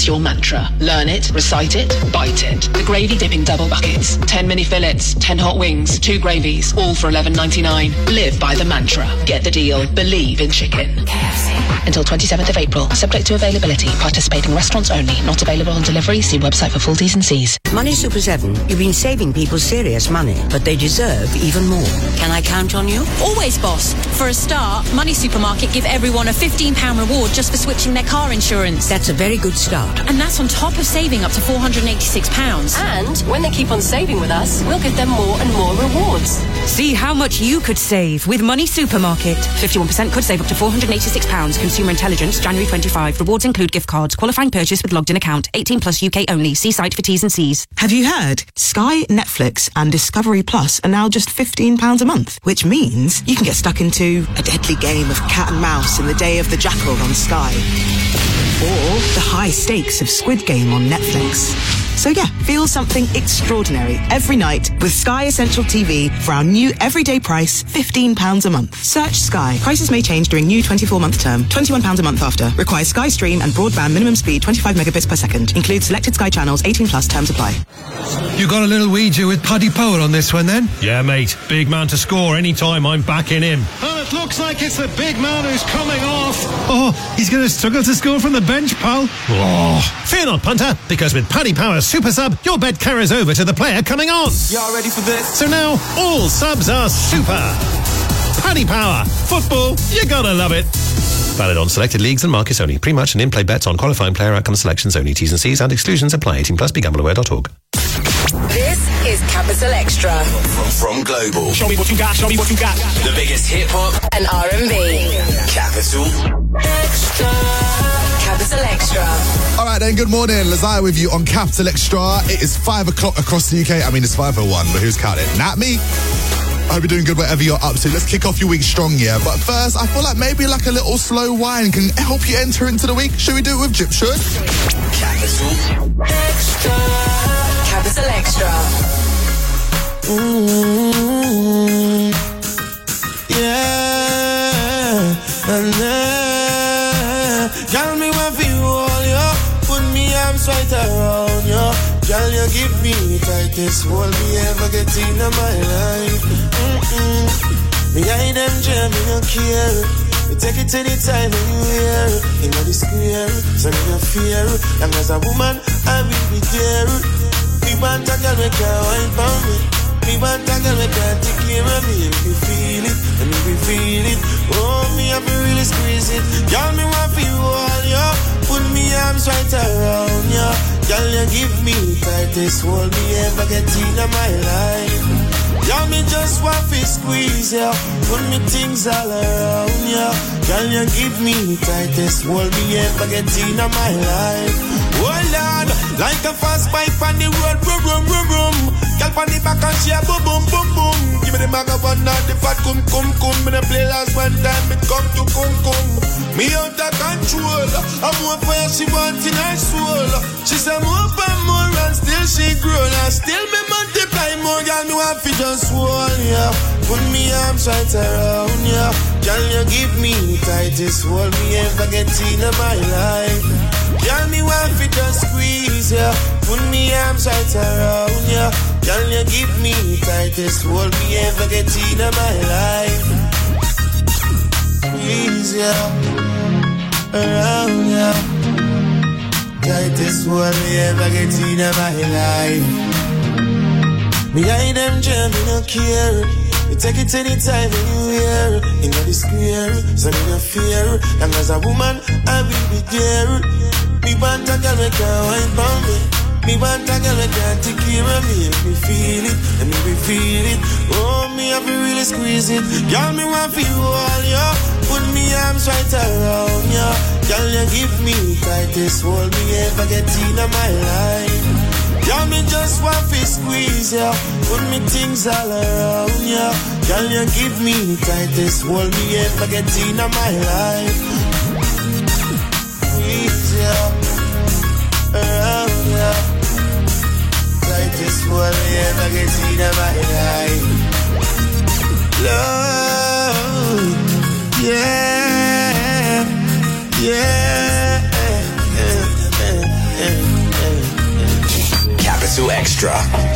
It's your mantra. Learn it, recite it, bite it. The gravy dipping double buckets. 10 mini fillets, 10 hot wings, 2 gravies, all for $11.99. Live by the mantra. Get the deal. Believe in chicken. KFC. Until 27th of April. Subject to availability. Participating restaurants only. Not available on delivery. See website for full T's and C's. Money Super 7. You've been saving people serious money, but they deserve even more. Can I count on you? Always, boss. For a start, Money Supermarket give everyone a £15 reward just for switching their car insurance. That's a very good start. And that's on top of saving up to £486. And when they keep on saving with us, we'll give them more and more rewards. See how much you could save with Money Supermarket. 51% could save up to £486. Consumer Intelligence, January 25. Rewards include gift cards. Qualifying purchase with logged in account. 18 plus UK only. See site for T's and C's. Have you heard? Sky, Netflix and Discovery Plus are now just £15 a month, which means you can get stuck into a deadly game of cat and mouse in the Day of the Jackal on Sky. Or the high stakes of Squid Game on Netflix. So yeah, feel something extraordinary every night with Sky Essential TV for our new everyday price, £15 a month. Search Sky. Prices may change during new 24-month term. £21 a month after. Requires Sky Stream and broadband minimum speed 25 megabits per second. Includes selected Sky channels. 18 plus terms apply. You got a little Ouija with Paddy Power on this one then? Yeah, mate. Big man to score anytime. I'm backing him. And it looks like it's the big man who's coming off. Oh, he's going to struggle to score from the bench, pal. Oh, fear not, punter, because with Paddy Power's Super Sub, your bet carries over to the player coming on. Y'all ready for this? So now, all subs are super. Paddy Power. Football, you gotta love it. Valid on selected leagues and markets only. Pre-match and in-play bets on qualifying player outcome selections only. T's and C's and exclusions apply. 18 plus. BeGambleAware.org. This is Capital Extra. From Global. Show me what you got, show me what you got. The biggest hip-hop and R&B. Capital Extra. Capital Extra. All right then, good morning. Lazaya with you on Capital Extra. It is 5 o'clock across the UK. I mean, it's 5:01, but who's counting? Not me. I hope you're doing good whatever you're up to. Let's kick off your week strong, yeah? But first, I feel like maybe like a little slow wine can help you enter into the week. Should we do it with Gypsy? Capital Extra. Capital Extra. Yeah. Tell me what you all, yo. Put me arms right around, yo. Girl, you give me the tightest hold me ever get in my life. Behind them jam, me no care. We take it anytime when you hear. You know the square, so me no fear. Long as a woman, I will be there. Me want a girl, we can't wine for me. Me want a girl, we can't take care of me. If you feel it, and if you feel it, oh, me have to really squeeze it. Girl, me want for you all, yo. Put me arms right around, yo. Girl, you give me the tightest hold me ever get in my life. Y'all me just want to squeeze, yeah. Put me things all around, yeah. Girl, you give me the tightest hold me ever get in my life. Hold on, like a fast bike on the road, vroom, vroom, vroom, vroom. Girl, on the back and she a boom, boom, boom, boom. Give me the microphone now, the fat cum, cum, cum. Me the play last one time, it come to cum, cum. Me out of control, I'm more fire she want in her soul. She say more and more and still she grow. And still me multiply more, girl, me want to just hold, yeah. Put me arms right around, yeah. Girl, you give me the tightest hold me ever get in my life. Girl, me want to just squeeze, yeah. Put me arms right around, yeah. Girl, you give me the tightest hold me ever get in my life. Squeeze, yeah. Around, yeah. Tightest hold me ever get in my life. Behind them jam, me no care. You take it anytime when you hear. You know the square, so me no fear. Long as a woman, I will be there. Me want a girl we can't wine for me. Me want a girl we can't take care of me. If me feel it, and if me feel it, oh, me have to really squeeze it. Girl, me want for you all, yo. Put me arms right around, yo. Girl, you give me the tightest hold me ever get in my life. Girl, me just want to squeeze, yeah. Put me things all around, yeah. Girl, you give me the tightest hold me ever get in my life. Squeeze, yeah. Around, yeah. Tightest hold me ever get in my life. Love, yeah, yeah. Extra.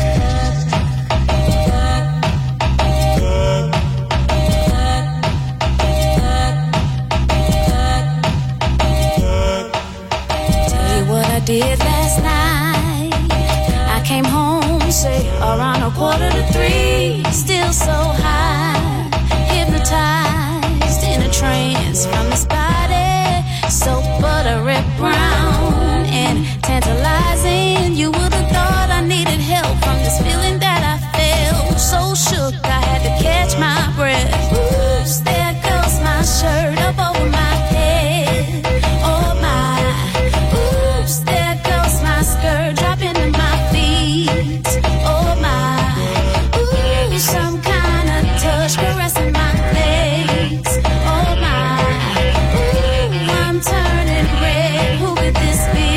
Did last night. I came home, say, around 2:45, still so high, hypnotized in a trance from this body, so buttery brown and tantalizing. You would have thought I needed help from this feeling that I felt. So shook, I had to catch my breath. Oops, there goes my shirt up over my head. Oh my, oops, there goes my skirt dropping to my feet. Oh my, ooh, some kind of touch caressing my legs. Oh my, ooh, I'm turning red. Who could this be?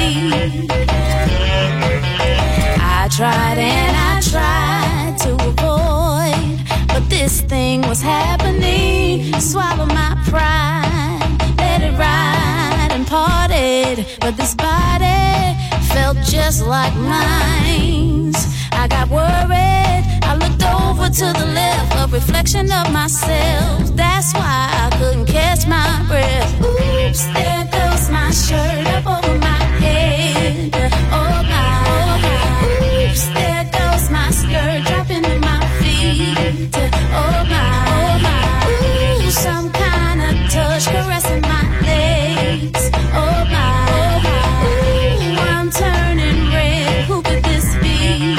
I tried and I tried to avoid, but this thing was happening. Swallow my pride, let it ride and parted. But this body felt just like mine. I got worried, I looked over to the left, a reflection of myself. That's why I couldn't catch my breath. Oops, there goes my shirt up over my head. Oh my, oops, there goes my skirt dropping to my feet. Oh my, ooh, some kind of touch caressing my legs. Oh my, ooh, I'm turning red. Who could this be?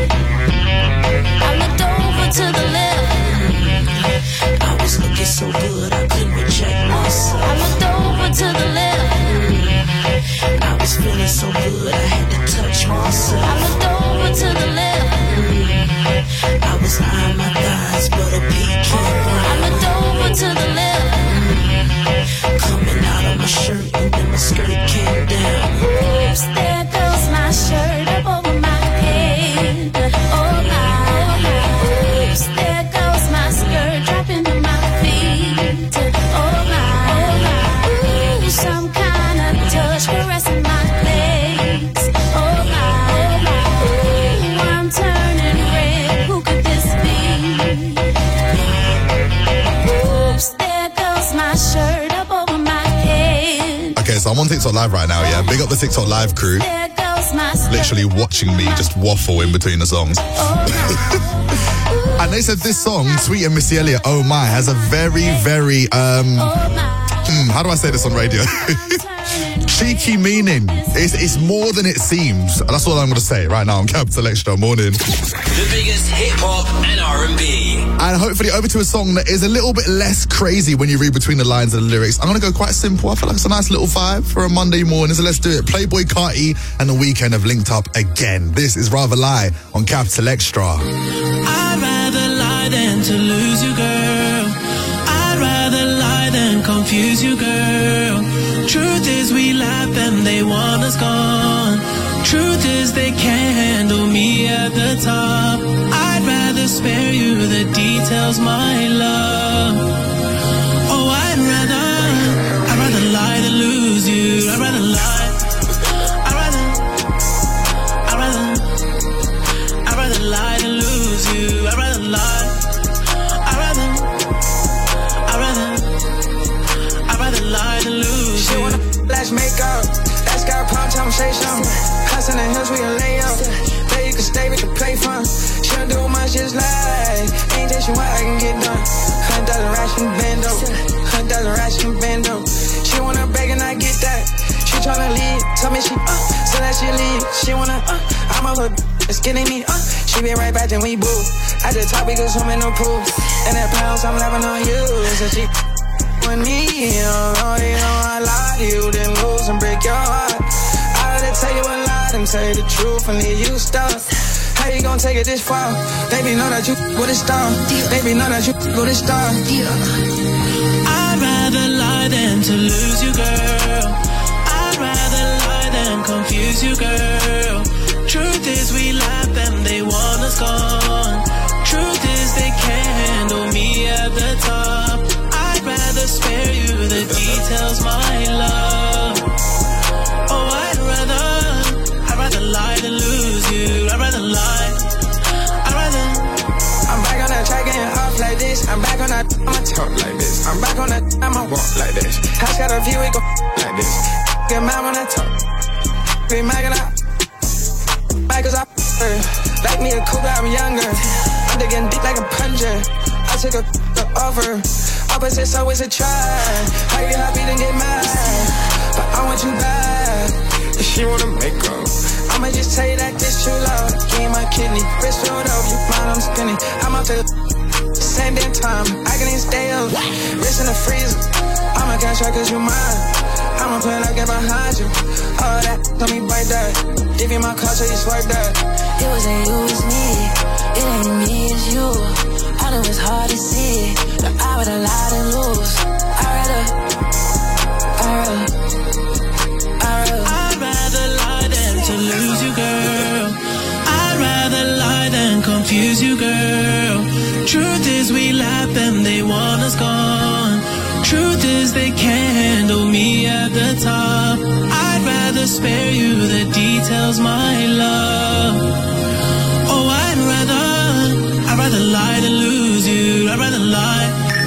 I looked over to the left. I was looking so good I couldn't reject myself. I looked over to the left. I was feeling so good I had to touch myself. I looked over to the left. I was eyeing my thighs, but a pecan brown. I looked over to the left. Coming out of my shirt and then my skirt came down. Oops, there goes my shirt up over my head. Oh my, oops, there goes my skirt dropping to my feet. Oh my, ooh, some kind of touch caressing my legs. Oh my, ooh, I'm turning red. Who could this be? Oops, there goes my shirt up over my head. Okay, so I'm on TikTok Live right now, yeah? Big up the TikTok Live crew. There goes my skirt. Literally watching me just waffle in between the songs. And they said this song, Sweet and Missy Elliott, Oh My, has a very, very, how do I say this on radio? Cheeky meaning. It's more than it seems. That's all I'm going to say right now on Capital Extra Morning. The biggest hip-hop and R&B. And hopefully over to a song that is a little bit less crazy when you read between the lines of the lyrics. I'm going to go quite simple. I feel like it's a nice little vibe for a Monday morning. So let's do it. Playboy Carti and The Weeknd have linked up again. This is Rather Lie on Capital Extra. I'd rather lie than to lose you, girl. I'd rather lie than confuse you, girl. Truth is we laugh and they want us gone. Truth is they can't handle me at the top. I'd rather spare you the details, my love. Oh, I'd rather lie than lose you. I'd rather lie. I'd rather lie than lose you. I'd rather lie. I'd rather lie than lose you. She wanna flash makeup, ask her punch, I'ma say something. House in the hills, we can lay up. There you can stay, we can play fun. She don't do much, just like ain't that she what I can get done. $100 ration bando, $100 ration bando. She wanna beg and I get that. She tryna leave, tell me she so that she leave. She wanna I'm a hood, it's getting me She be right back, then we boo. At the top, we go swim in the pool. And that pounds, I'm laughing on you. So she with me, you know I lie to you, then lose and break your heart. I rather tell you a lie than tell you the truth and leave you stuck. How you gonna take it this far? Baby, know that you with a star. Baby, know that you with a star. I'd rather lie than to lose you, girl. I'd rather lie than confuse you, girl. Truth is we laugh and they want us gone. Truth is they can't handle me at the top. I'd rather spare you the details, my love. Oh, I'd rather lie than lose you. I'd rather lie. I'ma walk like this. House got a view, we go like this. Get mad when I talk. Be magging up. Michael's up. Like me a cougar, I'm younger. I'm digging deep like a plunger. I took a offer. Opposites always a try. How you happy then get mad? But I want you back. If she wanna make up, I'ma just tell you that this true love. Give my kidney, wrist filled up, you mind I'm skinny. I'm out there same damn time. I can even stay up. Wrist in the freezer. I'ma catch you cause you mine. I'ma play like it behind you. All that, tell me bite that. Give you my card so you swipe that. It wasn't you, it's me. It ain't me, it's you. I know it's hard to see, but I would have lied and lose. I'd rather lie than to lose you, girl. I'd rather lie than confuse you, girl. Truth is we laugh and they want us gone. Truth is they can't handle me at the top. I'd rather spare you the details, my love. Oh, I'd rather lie than lose you. I'd rather lie.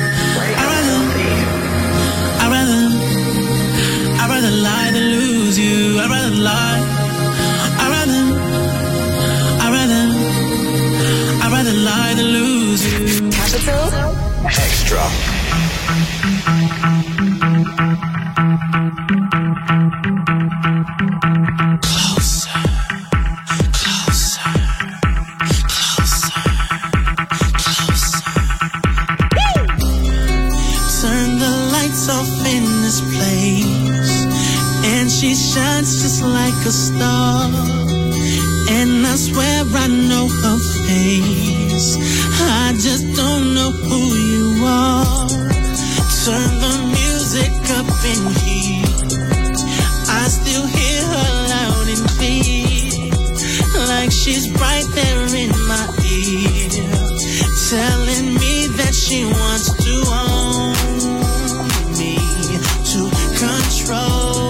I'd rather lie than lose you. I'd rather lie. I'd rather lie than lose you. Capital Extra. She shines just like a star, and I swear I know her face. I just don't know who you are. Turn the music up in here. I still hear her loud and clear, like she's right there in my ear, telling me that she wants to own me, to control.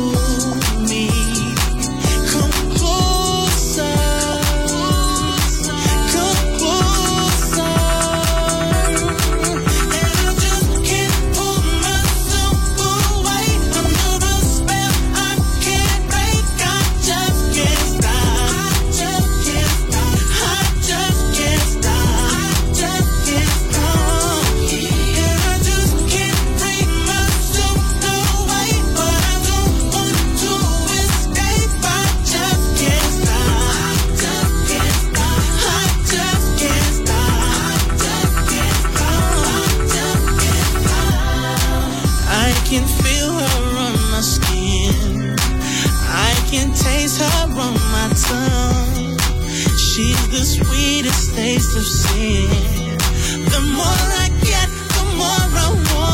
Taste of sin. The more I get, the more I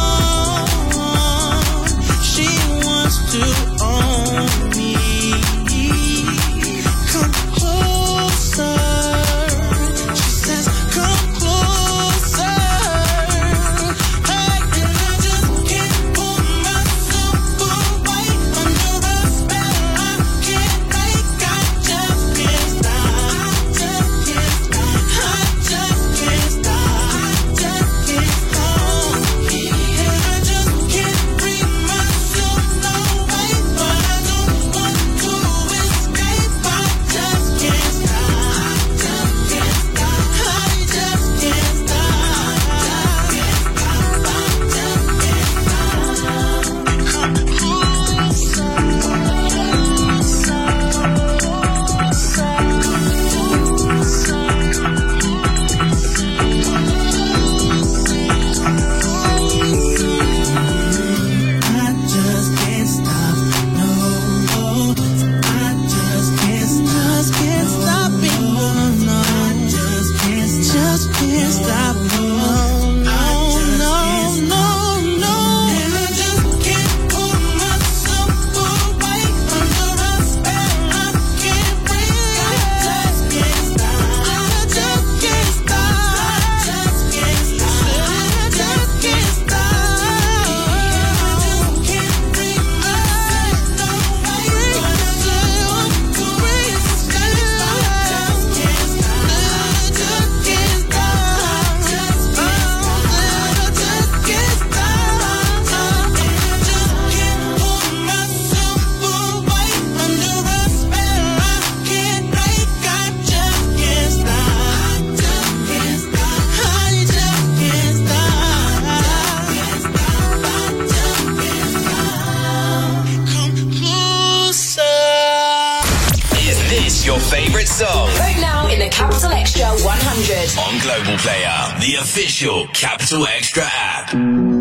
want. She wants to own me. Come closer. She says, come closer. Hey, and I just can't pull myself away. Under a spell I can't break. I just can't stop. I just can't stop. your favourite song. Vote now in the Capital Extra 100. On Global Player, the official Capital Extra app.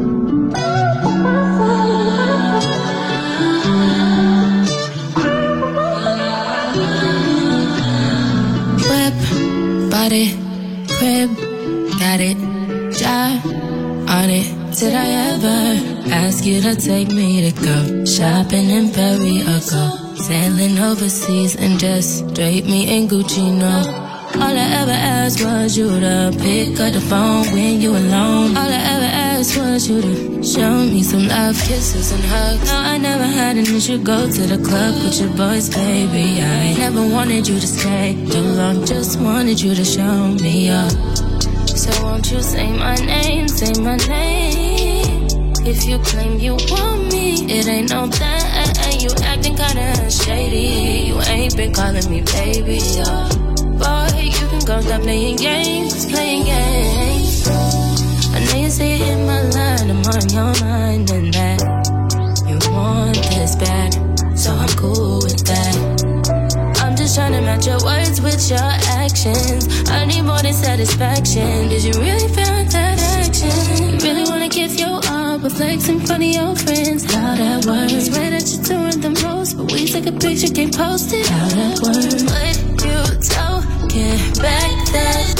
Whip, body, crib, got it, job on it. Did I ever ask you to take me to go shopping in Paris or go sailing overseas and just drape me in Gucci? No. All I ever asked was you to pick up the phone when you alone. All I ever asked was you to show me some love, kisses and hugs. No, I never had an issue. Go to the club with your boys, baby. I never wanted you to stay too long. Just wanted you to show me up. So won't you say my name, say my name. If you claim you want me, it ain't no that. You acting kinda shady. You ain't been calling me baby, yeah. Boy, you can go stop playing games, playing games. I know you say it in my line, I'm on your mind and that you want this bad, so I'm cool with that. I'm just trying to match your words with your actions. I need more than satisfaction. Did you really feel that action? You really wanna give your all, but flex in front of your friends. How that works? Swear that you're doing the most, but we take a picture, can't post it. How that works? What you talking back that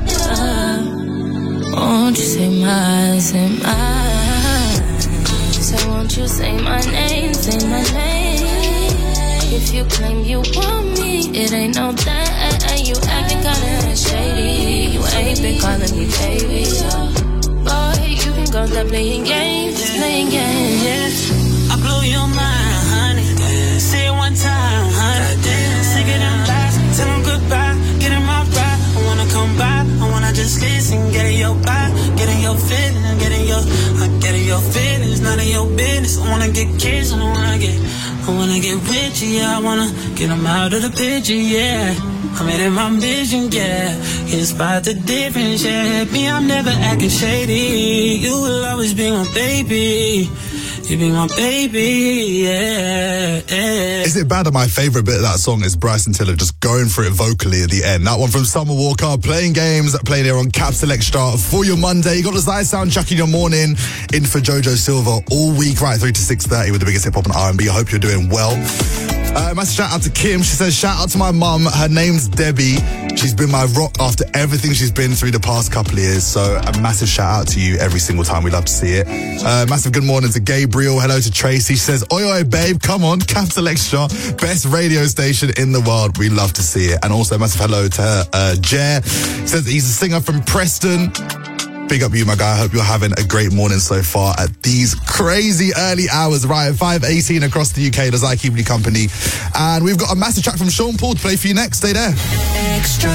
won't you say my, say my? So won't you say my name, say my name? If you claim you want me, it ain't no that. You acting kinda shady. You ain't been calling me baby, so boy, you can go stop playing games, playing games. I blew your mind, honey. Say it one time, honey. Sick of them lies, tell them goodbye. Get in my ride, I wanna come by. I wanna just listen, get in your vibe, get in your feelings, get in your feelings, none of your business. I wanna get kids, I wanna get rich, yeah. I wanna get them out of the picture, yeah. I made it my vision, yeah. Can't spot the difference, yeah. Me, I'm never acting shady. You will always be my baby. You be my baby, yeah, yeah. Is it bad that my favourite bit of that song is Bryson Tiller just going for it vocally at the end? That one from Summer Walker, playing games, playing here on Capital Extra for your Monday. You got the Zai soundtrack in your morning, in for Jojo Silva all week, right through to 6:30 with the biggest hip-hop and R&B. I hope you're doing well. Massive shout out to Kim. She says, shout out to my mum. Her name's Debbie. She's been my rock after everything she's been through the past couple of years. So a massive shout out to you every single time. We love to see it. Massive good morning to Gabriel. Hello to Tracy. She says, oi, oi, babe, come on. Capital Extra, best radio station in the world. We love to see it. And also a massive hello to Jer. Says he's a singer from Preston. Big up you, my guy. I hope you're having a great morning so far at these crazy early hours, right? 5:18 across the UK. Does I keep you company? And we've got a massive track from Sean Paul to play for you next. Stay there. Extra.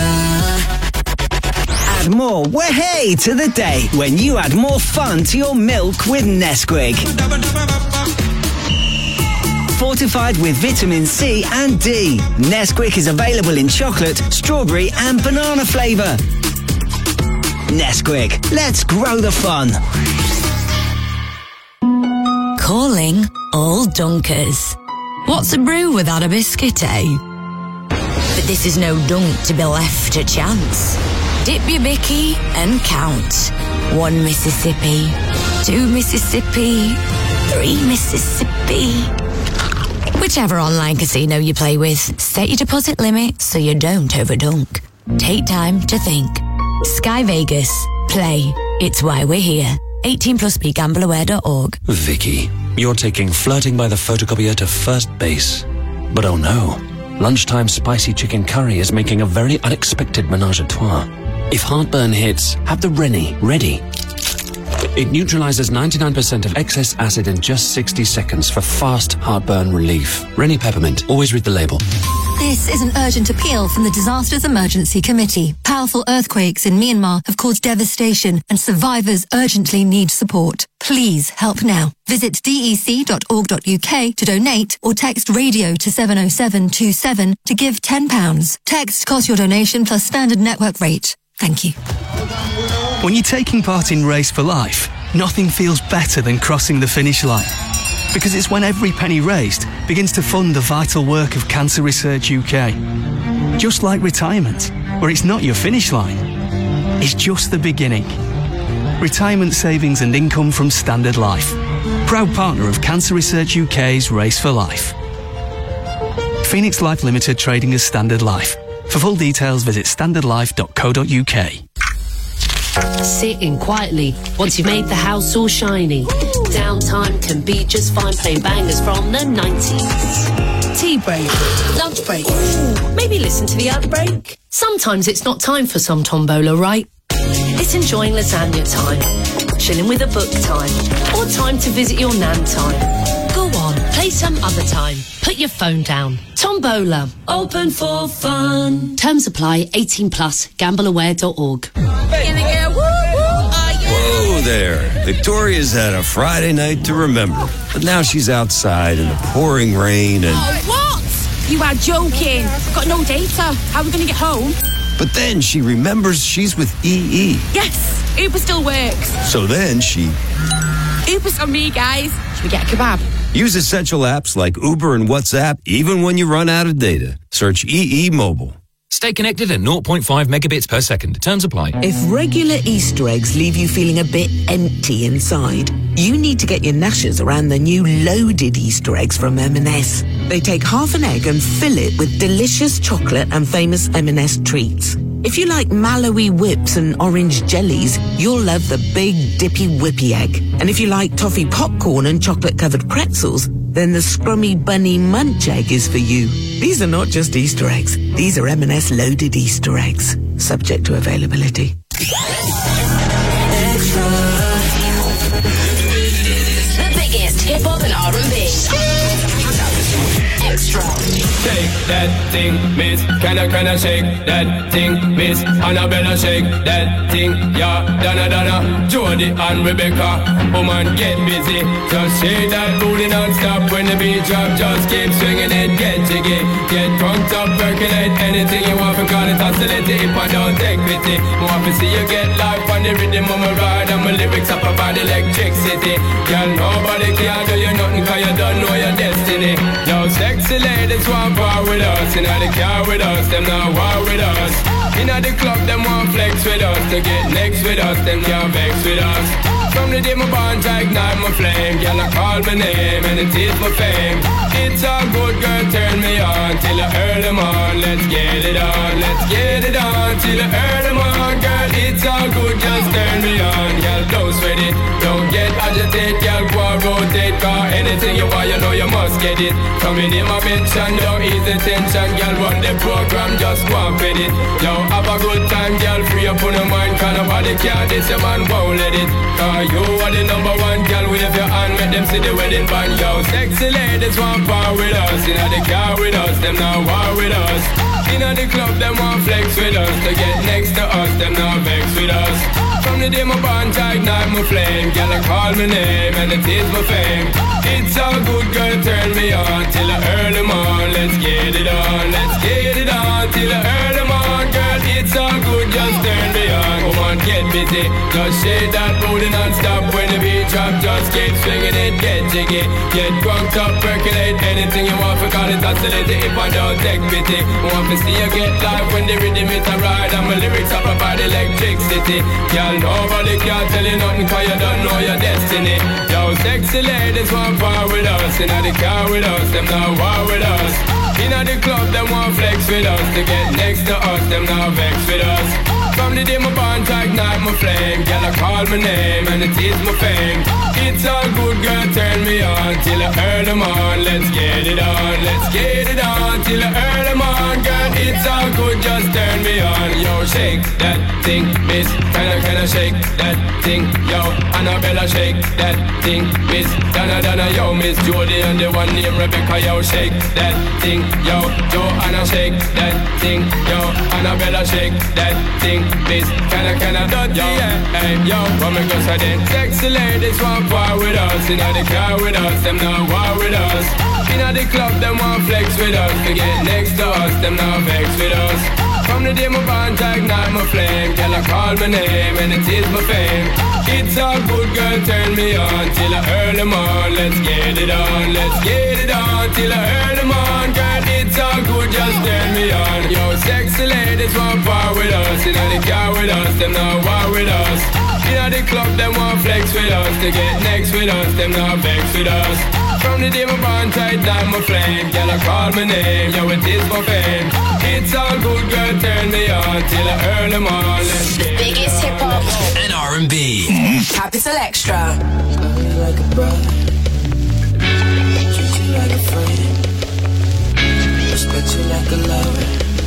Add more way to the day when you add more fun to your milk with Nesquik. Fortified with vitamin C and D. Nesquik is available in chocolate, strawberry and banana flavour. Nesquik, let's grow the fun. Calling all dunkers. What's a brew without a biscuit, eh? But this is no dunk to be left to chance. Dip your bicky and count. 1 Mississippi, 2 Mississippi, 3 Mississippi. Whichever online casino you play with, set your deposit limit so you don't overdunk. Take time to think. Sky Vegas. Play. It's why we're here. 18 plus BeGambleAware.org. Vicky, you're taking flirting by the photocopier to first base. But oh no, lunchtime spicy chicken curry is making a very unexpected menage a trois. If heartburn hits, have the Rennie ready. It neutralizes 99% of excess acid in just 60 seconds for fast heartburn relief. Rennie Peppermint. Always read the label. This is an urgent appeal from the Disasters Emergency Committee. Powerful earthquakes in Myanmar have caused devastation and survivors urgently need support. Please help now. Visit dec.org.uk to donate or text radio to 70727 to give £10. Text costs your donation plus standard network rate. Thank you. When you're taking part in Race for Life, nothing feels better than crossing the finish line. Because it's when every penny raised begins to fund the vital work of Cancer Research UK. Just like retirement, where it's not your finish line, it's just the beginning. Retirement savings and income from Standard Life. Proud partner of Cancer Research UK's Race for Life. Phoenix Life Limited trading as Standard Life. For full details, visit standardlife.co.uk. Sitting quietly once you've made the house all shiny. Downtime can be just fine playing bangers from the 90s. Tea break, lunch break, maybe listen to the Outbreak. Sometimes it's not time for some tombola, right? It's enjoying lasagna time, chilling with a book time, or time to visit your nan time. Go on, play some other time. Put your phone down. Tombola, open for fun. Terms apply, 18 plus, gambleaware.org. Whoa there. Victoria's had a Friday night to remember, but now she's outside in the pouring rain and... Oh, what? You are joking. Got no data. How are we going to get home? But then she remembers she's with EE. Yes, Uber still works. So then she... Uber's on me, guys. Should we get a kebab? Use essential apps like Uber and WhatsApp even when you run out of data. Search EE Mobile. Stay connected at 0.5 megabits per second. Terms apply. If regular Easter eggs leave you feeling a bit empty inside, you need to get your gnashers around the new loaded Easter eggs from M&S. They take half an egg and fill it with delicious chocolate and famous M&S treats. If you like Malawi whips and orange jellies, you'll love the big dippy whippy egg. And if you like toffee popcorn and chocolate-covered pretzels, then the scrummy bunny munch egg is for you. These are not just Easter eggs. These are M&S loaded Easter eggs, subject to availability. Extra. The biggest hip-hop and R&B. Extra. Shake that thing, miss. Can I shake that thing, miss? Annabella, shake that thing, yeah. Donna, Jody and Rebecca. Woman, get busy. Just shake that booty non-stop. When the beat drop, just keep swinging it. Get jiggy, get drunk up, percolate. Anything you want, call it oscillate. If I don't take pity, want to see you get life on the rhythm of my ride. And my lyrics up about electricity. Girl, nobody can do you nothing, cause you don't know your destiny. Yo, sexy ladies want part with us. Inna the car with us, them not war with us. Inna the club, them want flex with us. To get next with us, them can't vex with us. From the day my bond, I ignite my flame. Girl, I call my name and it is my fame. It's all good, girl, turn me on till I earn them on. Let's get it on, let's get it on till I earn them on. Girl, it's all good, just turn me on. Girl, don't sweat it, don't get agitated. Girl, go and rotate, cause anything you want, you know you must get it. Coming in my mention, don't ease the tension. Girl, run the program, just go and fit it. Yo, have a good time, girl, free up on your mind. Cause nobody can, this your man won't let it. Cause you are the number one, girl, wave your hand, make them see the wedding band. Yo, sexy ladies want part with us. Inna the car with us, them not war with us. Inna the club, them want flex with us. To get next to us, them not vex with us. From the day my bond, I ignite my flame. Girl, I call my name and it is my fame. It's all good, girl, turn me on till I earn them on. Let's get it on, let's get it on till I earn them on. Girl, it's all good, just turn me on. Come on, get busy, just shake that booty non-stop. When the beat drop, just keep swinging it, get jiggy. Get drunk up, percolate. Anything you want, for call it oscillate. If I don't take pity, want to see you get live when the rhythm is a ride. And my lyrics up about electricity. Girl, nobody can tell you nothing, cause you don't know your destiny. Yo, sexy ladies want part with us. Inna the car with us, them not war with us. Inna the club, them want flex with us. To get next to us, them not vex with us. From the day my bond, I ignite my flame. Girl, I call my name and it is my fame. It's all good, girl, turn me on till I earn them on. Let's get it on, let's get it on till I earn them on. Girl, it's all good, just turn me on. Yo, shake that thing, miss. Can I shake that thing? Yo, Annabella, shake that thing, miss. Donna, yo, Miss Jody and the one named Rebecca. Yo, shake that thing. Yo, Joanna, shake that thing. Yo, Annabella, shake that thing, miss. Can I yo, hey, yo, come and go so then. Sexy ladies want part with us. Inna the car with us, them not war with us. Inna the club, them want flex with us. To get next to us, them not vex with us. From the day my bond, I ignite my flame. Girl, I call my name and it is my fame. It's all good, girl, turn me on till I earn them on. Let's get it on, let's get it on till I earn them on. Girl, it's all good, just turn me on. Yo, badness want par with us. In the car with us, them not war with us. In the club, them want flex with us. To get next with us, them not vex with us. From the day my bond tight down my flame, girl I call my name, yo it is my fame. It's all good, girl, turn me on till I earn them all. Let's the biggest hip hop and R&B. Capital Extra. Like a brother, treat you like a friend, respect you like a lover.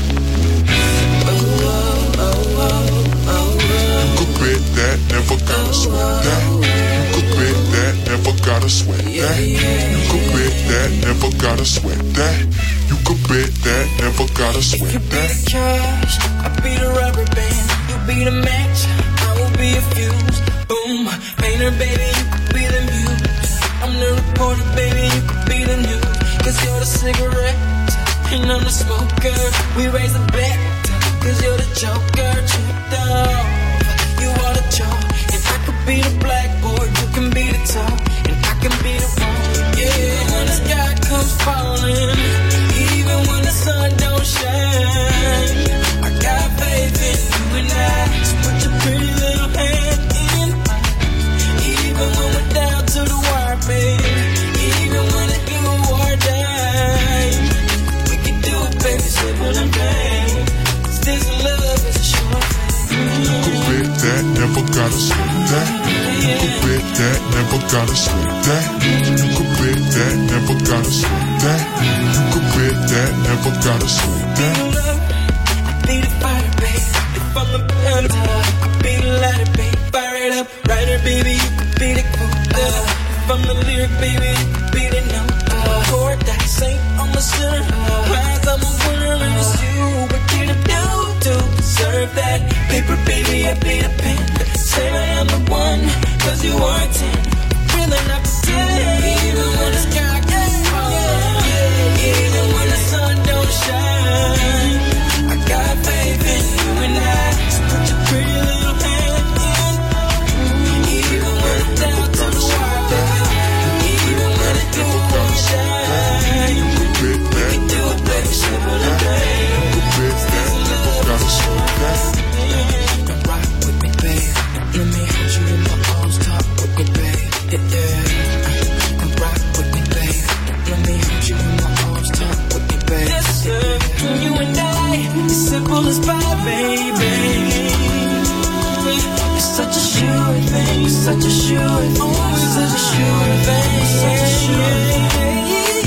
Oh, oh, oh, oh, oh. You could bet that, never gotta sweat that. You could bet that, never gotta sweat that. You could bet that, never gotta sweat that. You could bet that, never gotta sweat that. You be that. the cash, I be the rubber band. You be the match, I will be a fuse. Boom, painter, baby, you could be the muse. I'm the reporter, baby, you could be the news. Cause you're the cigarette, and I'm the smoker. We raise the bet, cause you're the joker. Tripped off, you are the joke. And I could be the blackboard, you can be the top. And I can be the one, yeah. When the sky comes falling, even when the sun don't shine, I got faith in you and I. So put your pretty little hand in mine. Even when we're down to the wire, babe. Even when it's do or die, we can do it, baby, simple and plain. Cause this love is a short thing. You could bet that, never gotta sweat that. You could bet that, never gotta sweat that. You could bet that, never gotta sweat that. You could bet that, never gotta sweat that. I be the fire, babe. If I'm the burner, I be the lighter, babe. Fire it up, writer, baby, you could be the quote. If I'm the lyric, baby, you could be the note. Chord that sing, I'm a sinner. Prize, I'm a winner, and it's you. What can I do to deserve that? Paper, baby, I be the pen. Say that I'm the one, cause you are a 10. Really not pretend. Even when the sky gets falling, even when the sun don't shine, I got faith in you and I. So put your pretty little hand in. Even when I'm down to the wire, even when it do won't shine, we can do it, baby, simple and plain. There's love, it's a short thing. Come rock with me, babe. Let me hold you in my arms, talk with me, babe. Yeah. Come rock with me, babe. Let me hold you in my arms, talk with me, babe. Yes, sir. Between you and I, it's simple as pie, baby. It's such a sure thing. It's such a sure thing. It's such a sure thing. It's such a sure thing.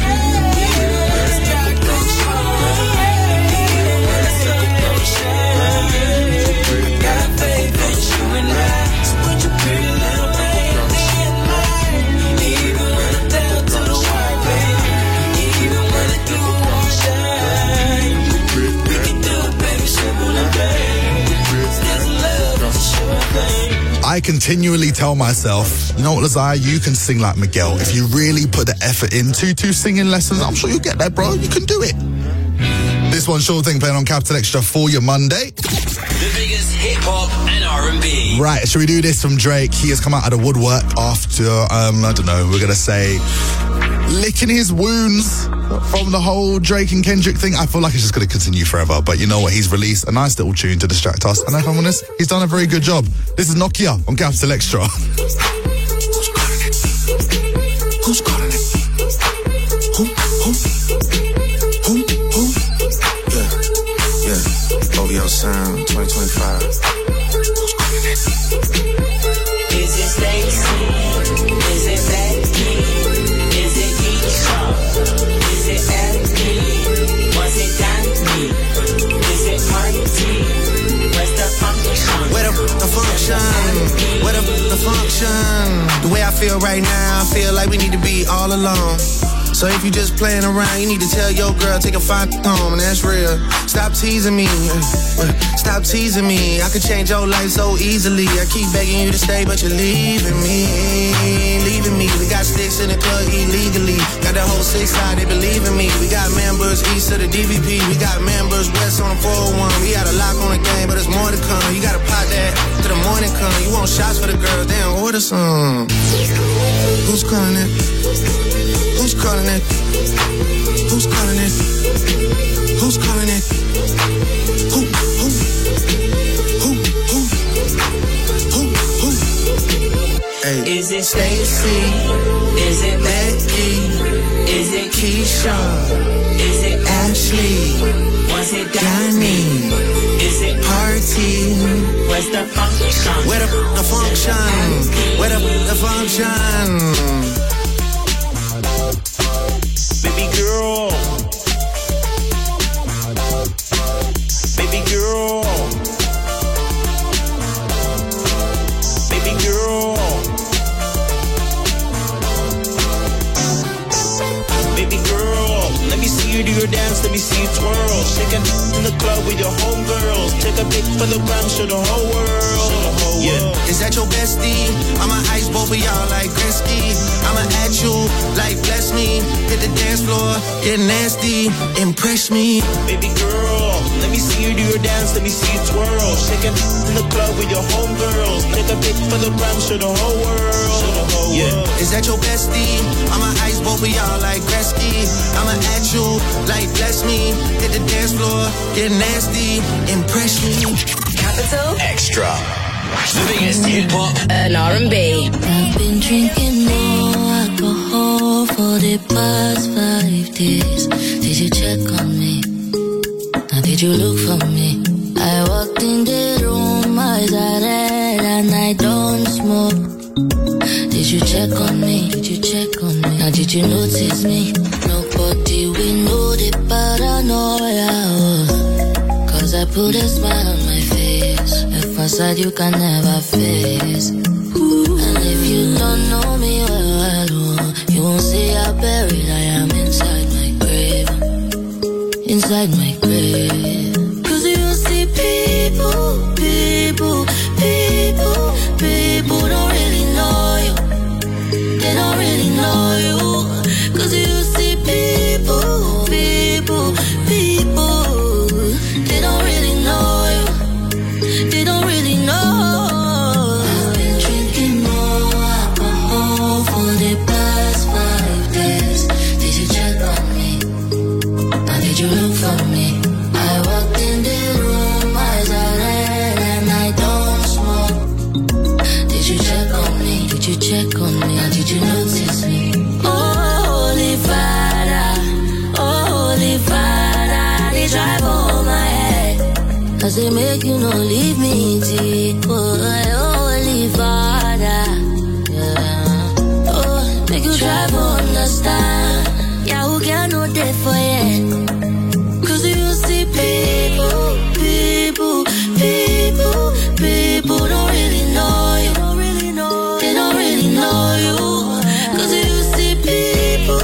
I continually tell myself, you know what, Lazai, you can sing like Miguel. If you really put the effort into singing lessons, I'm sure you'll get there, bro. You can do it. This one, Sure Thing, playing on Capital Extra for your Monday. The biggest hip-hop and R&B. Right, should we do this from Drake? He has come out of the woodwork after, I don't know, we're going to say, licking his wounds from the whole Drake and Kendrick thing. I feel like it's just going to continue forever. But you know what? He's released a nice little tune to distract us. And if I'm honest, he's done a very good job. This is Nokia on Capital Extra. Who's calling it? Who? Yeah. OVO Sound 2025. Who's calling it? Is it Stacy? Is it Becky? Is it Keisha? Is it LP? Was it Dante? Is it Marty? Where's the function? Where the function? Where the function? The way I feel right now, I feel like we need to be all alone. So if you just playing around, you need to tell your girl, take a fine home, and that's real. Stop teasing me. Stop teasing me. I could change your life so easily. I keep begging you to stay, but you're leaving me. Leaving me. We got sticks in the club illegally. Got the whole 6 side, they believe in me. We got members east of the DVP. We got members west on the 401. We got a lock on the game, but there's more to come. You gotta pot that to the morning come. You want shots for the girls, damn, order some. Who's calling it? Who's calling it? Who's calling it? Who's calling it? Who Is it Stacy? Is it Becky? Is it Keisha? Is it Ashley? Was it Donnie? Is it Party? Where's the function? Where the function? Where the function? Baby girl. Baby girl. Baby girl. Baby girl. Let me see you do your dance, let me see you twirl. Shaking in the club with your homegirls. Take a pic for the gram, show the whole world. Yeah, is that your bestie? I'ma ice both of y'all like Gretzky. I'ma at you like bless me. Hit the dance floor, get nasty, impress me. Baby girl, let me see you do your dance, let me see you twirl. Shaking in the club with your homegirls. Take a pic for the gram, show the whole world. Yeah, is that your bestie? I'ma ice both of y'all like Gretzky. I'ma at you like bless me. Hit the dance floor, get nasty, impress me. Capital Extra. The biggest hip hop and R&B. I've been drinking more alcohol for the past 5 days. Did you check on me? Now did you look for me? I walked in the room, eyes are red and I don't smoke. Did you check on me? Did you check on me? Now did you notice me? Nobody will know the paranoia. Cause I put a smile on my face. A facade you can never face. And if you don't know me well, you won't see how buried I am inside my grave. Inside my grave. Cause you see people don't really know you. They don't really know you. Cause you see people, they don't really know you. They don't really know. I've been drinking more alcohol for the past 5 days. Did you check on me? Now did you look for me? I walked in the room, eyes are red and I don't smoke. Did you check on me? Did you check on me? Now did you notice me? Oh, Holy Father, they drive over my head. I say make you no leave me deep. Oh, Holy Father, yeah. Oh, make you try to understand. Yeah, who can know that for you? Cause you see people don't really know you. They don't really know you. Cause you see people,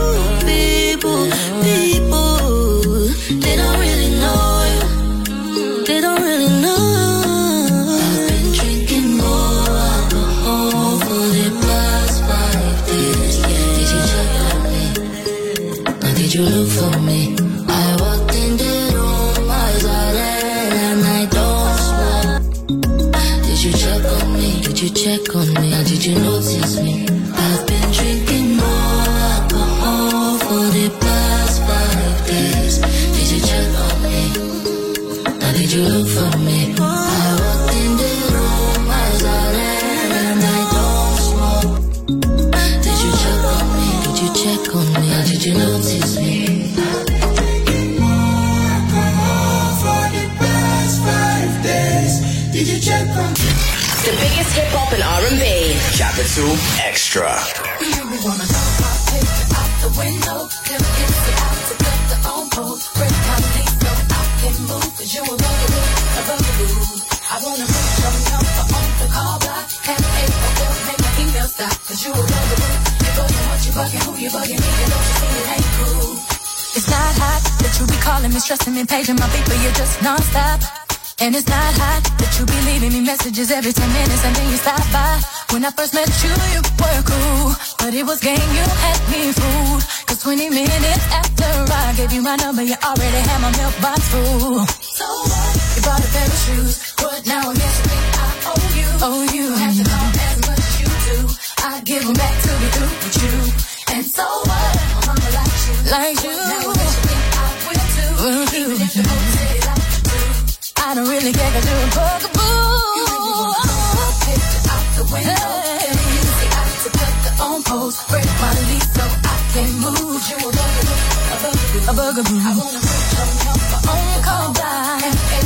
they don't really know you. They don't really know. I've been drinking more alcohol for the past 5 days. Did you check on me? Now did you look for me? I walked in the room, eyes are red and I don't smoke. Did you check on me? Did you check on me? Now did you notice me? I've been drinking more alcohol for the past 5 days. Did you check on me? Now did you look for me? I walked in the room, eyes are red and I don't smoke. Did you check on me? Did you check on me? Now did you notice me? Did you check on me? The biggest hip hop and R&B. Capital Extra. You wanna talk about take it out the window. Can get it out to cut the on pole. Break my knees so I can move. Cause you a bugaboo. I wanna put your number on the call block. Have a bill, make my email stop. Cause you a bugaboo. You go to what you bugging, who you bugging, nigga, don't you see it ain't cool. It's not hot that you be calling me, stressing me, paging my beat, but you're just non-stop. And it's not hot that you be leaving me messages every 10 minutes and then you stop by. When I first met you, you were cool, but it was game, you had me fooled. Cause 20 minutes after I gave you my number, you already had my milk box full. So what? You bought a pair of shoes, but now I'm guessing I owe you. Oh, you have to call as much as you do. I give them back to be through with you. And so what? My mama likes you. Like you. Now eventually I will too. Even if the whole city likes you too. I don't really care cause you're a bugaboo. You really wanna take it out the window. Hey. You see, I to bugaboo. I wanna on call by.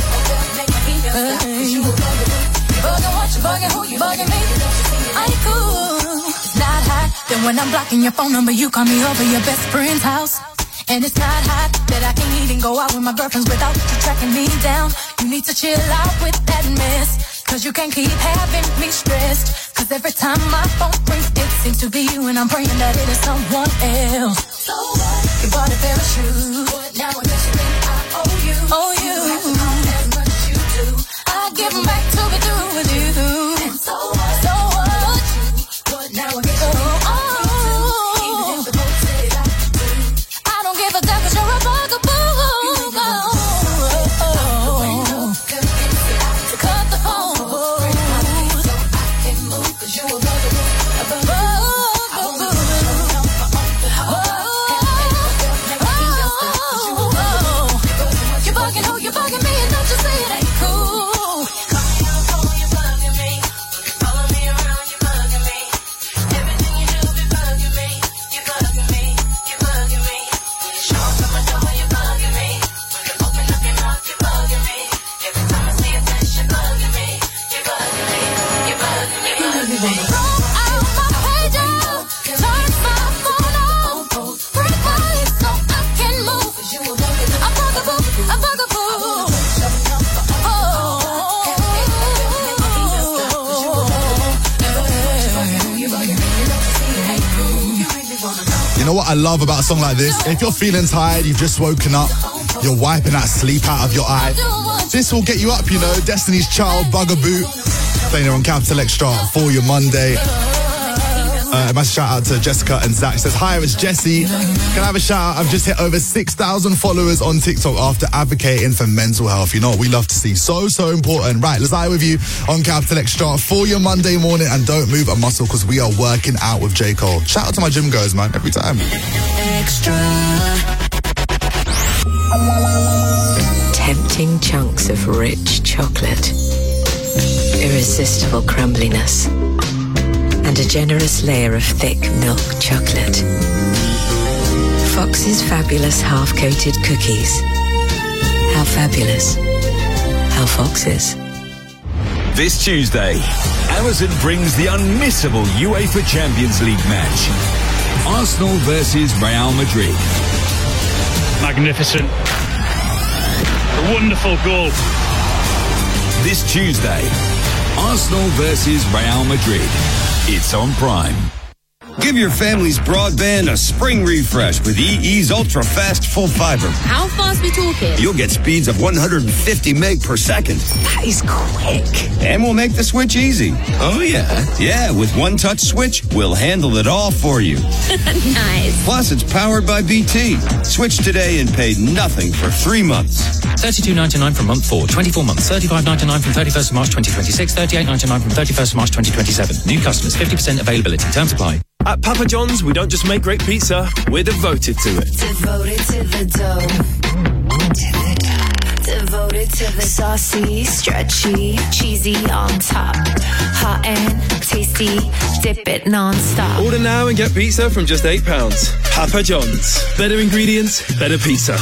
You bugging what you bugging, who you bugging me? I ain't cool. It's not hot. Then when I'm blocking your phone number, you call me over your best friend's house. And it's not hot that I can even go out with my girlfriends without you tracking me down. You need to chill out with that mess, cause you can't keep having me stressed. Cause every time my phone rings, it seems to be you, and I'm praying that it is someone else. So what? You bought a pair of shoes, but now I guess you think I owe you. Oh, you. You have to call as much as you do. I give them back to be through with you. And so what? So what? But now I guess you think I owe you. Even if the boat says I do. I don't give a damn cause you're a bugaboo. Cut the phone. So I can move cause you're a bugaboo. You're bugging who? You're bugging me, and don't you say it ain't cool. You're bugging me. Follow me around, you're bugging me. Everything you do be bugging me. You're bugging me. You're bugging me. Show up at my door, you're bugging me. You open up your mouth, you're bugging me. Every time I see a flash, you're bugging me. You're bugging me. You're bugging me. You're bugging me. Roll out my page out. Turn my phone on. Break my legs so I can move. I'm bugaboo. I'm bugaboo. You know what I love about a song like this? If you're feeling tired, you've just woken up, you're wiping that sleep out of your eye, this will get you up, you know. Destiny's Child, Bugaboo, playing it on Capital Extra for your Monday. A massive shout out to Jessica and Zach. Says, hi, it's Jesse. Can I have a shout out? I've just hit over 6,000 followers on TikTok after advocating for mental health. You know what we love to see. So important. Right, let's with you on Capital Extra for your Monday morning, and don't move a muscle because we are working out with J. Cole. Shout out to my gym goers, man, every time. Extra. Tempting chunks of rich chocolate, irresistible crumbliness, and a generous layer of thick milk chocolate. Fox's fabulous half-coated cookies. How fabulous. How Fox's. This Tuesday, Amazon brings the unmissable UEFA Champions League match. Arsenal versus Real Madrid. Magnificent. A wonderful goal. This Tuesday, Arsenal versus Real Madrid. It's on Prime. Give your family's broadband a spring refresh with EE's Ultra Fast Full Fiber. How fast we talking? You'll get speeds of 150 meg per second. That is quick. And we'll make the switch easy. Oh, yeah. Yeah, with one touch switch, we'll handle it all for you. Nice. Plus, it's powered by BT. Switch today and pay nothing for 3 months. $32.99 from month 4, 24 months, $35.99 from 31st of March 2026, $38.99 from 31st of March 2027. New customers, 50% availability. Terms apply. At Papa John's, we don't just make great pizza, we're devoted to it. Devoted to the dough. Devoted to the saucy, stretchy, cheesy on top. Hot and tasty, dip it non-stop. Order now and get pizza from just £8. Papa John's. Better ingredients, better pizza.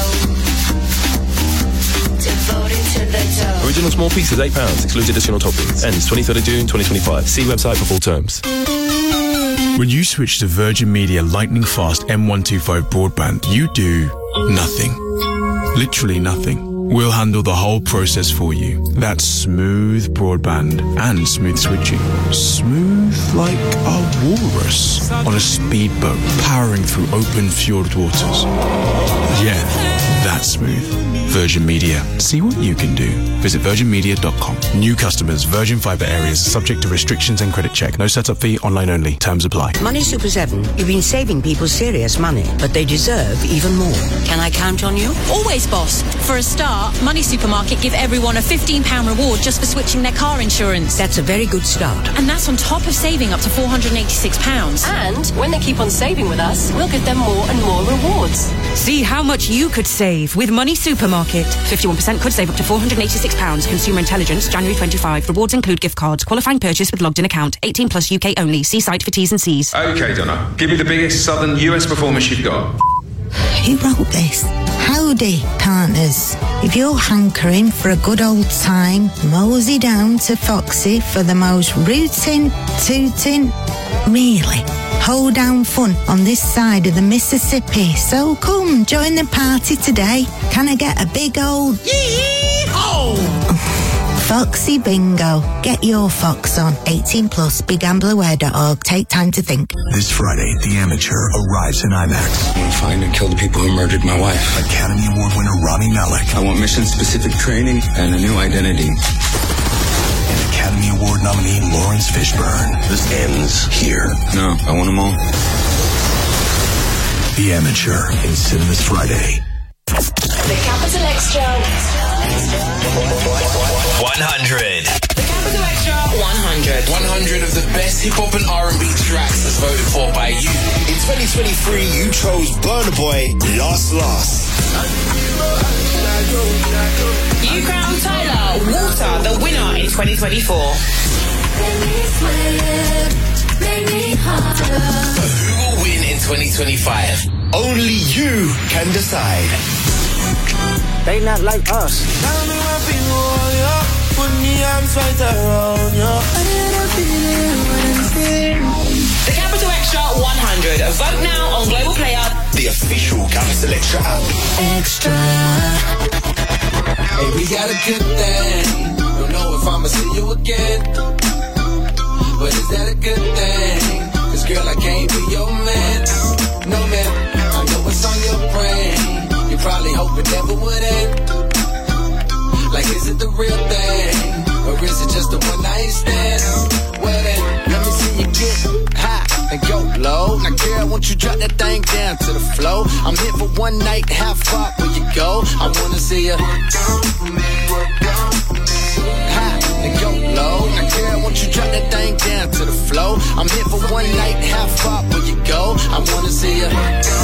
Devoted to the dough. Original small pizzas, £8. Excludes additional toppings. Ends 23rd of June 2025. See website for full terms. When you switch to Virgin Media Lightning Fast M125 broadband, you do nothing. Literally nothing. We'll handle the whole process for you. That's smooth broadband and smooth switching. Smooth like a walrus on a speedboat powering through open fjord waters. Yeah, that's smooth. Virgin Media. See what you can do. Visit virginmedia.com. New customers, Virgin Fibre areas, subject to restrictions and credit check. No setup fee, online only. Terms apply. Money Super 7, you've been saving people serious money, but they deserve even more. Can I count on you? Always, boss. For a start, Money Supermarket give everyone a £15 reward just for switching their car insurance. That's a very good start. And that's on top of saving up to £486. And when they keep on saving with us, we'll give them more and more rewards. See how much you could save with Money Supermarket. 51% could save up to £486. Consumer Intelligence, January 25. Rewards include gift cards. Qualifying purchase with logged in account. 18 plus UK only. See site for T's and C's. Okay, Donna. Give me the biggest southern US performance you've got. Who wrote this? Howdy, partners. If you're hankering for a good old time, mosey down to Foxy for the most rootin', tootin', really hoedown fun on this side of the Mississippi. So come, join the party today. Can I get a big old yee-haw? Foxy Bingo. Get your fox on. 18 plus, BigGambleAware.org. Take time to think. This Friday, The Amateur arrives in IMAX. I want to find and kill the people who murdered my wife. Academy Award winner Rami Malek. I want mission-specific training and a new identity. And Academy Award nominee Lawrence Fishburne. This ends here. No, I want them all. The Amateur in cinemas Friday. The Capital Extra 100. The Capital Extra 100. 100 of the best hip-hop and R&B tracks as voted for by you. In 2023, you chose Burna Boy, Lost. You crowned Tyler Water the winner in 2024. Who will win in 2025? Only you can decide. They not like us. The Capital Extra 100. Vote now on Global Player, the official Capital Extra app. Extra. Hey, we got a good thing. Don't know if I'ma see you again, but is that a good thing? Cause girl, I can't be your man. No man, I know what's on your brain. You probably hope it never would end. Like, is it the real thing? Or is it just a one-night stand? Well then, let me see you get high and go low. Now girl, won't you drop that thing down to the floor? I'm here for one night, how far will you go? I wanna see you high and go low. Now girl, won't you drop that thing down to the floor? I'm here for one night, how far will you go? I wanna see you.